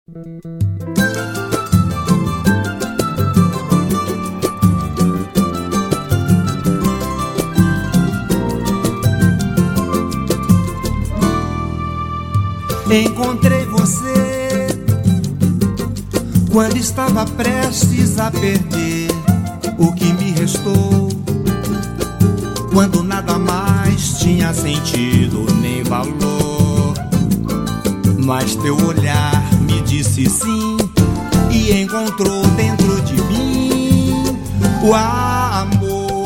Encontrei você quando estava prestes a perder o que me restou, quando nada mais tinha sentido nem valor. Mas teu olhar me disse sim e encontrou dentro de mim o amor.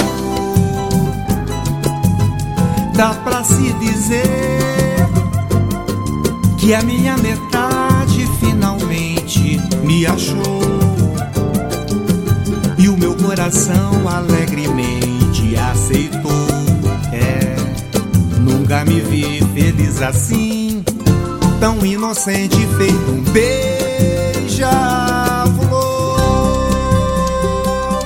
Dá pra se dizer que a minha metade finalmente me achou, e o meu coração alegremente aceitou. Nunca me vi feliz assim, tão inocente feito um beija-flor.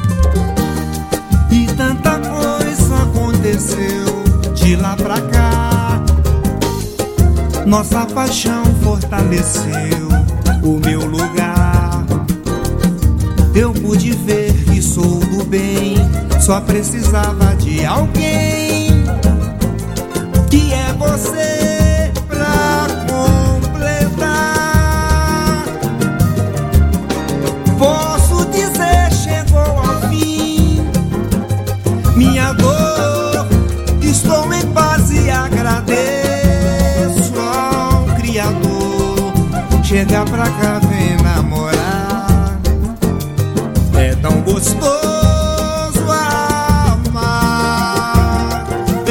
E tanta coisa aconteceu de lá pra cá, nossa paixão fortaleceu o meu lugar. Eu pude ver que sou do bem, só precisava de alguém, que é você pra completar. Posso dizer, chegou ao fim minha dor, estou em paz e agradeço. Chega pra cá, vem namorar. É tão gostoso amar.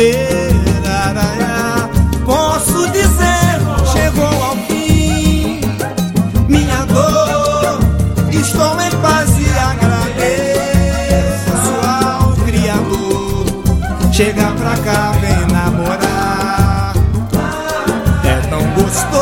Posso dizer, chegou ao fim minha dor, estou em paz e agradeço ao Criador. Chega pra cá, vem namorar. É tão gostoso.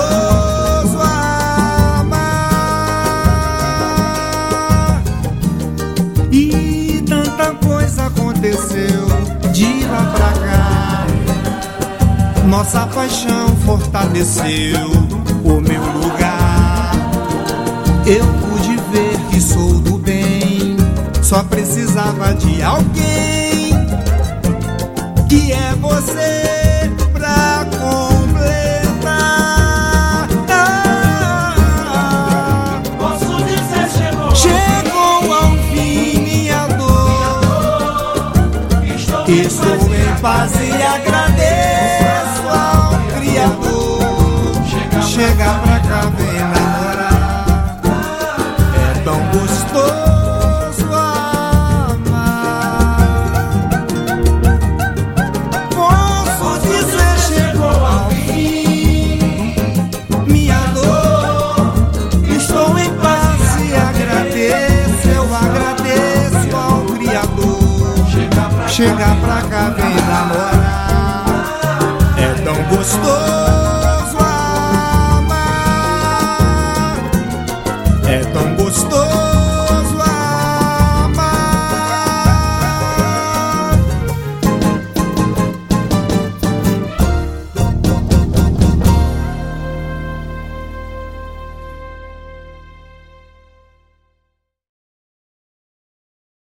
Aconteceu de lá pra cá, nossa paixão fortaleceu o meu lugar. Eu pude ver que sou do bem, só precisava de alguém, que é você pra completar. Posso dizer, chegou ao fim minha dor, estou em paz e agradeço ao Criador. Chega pra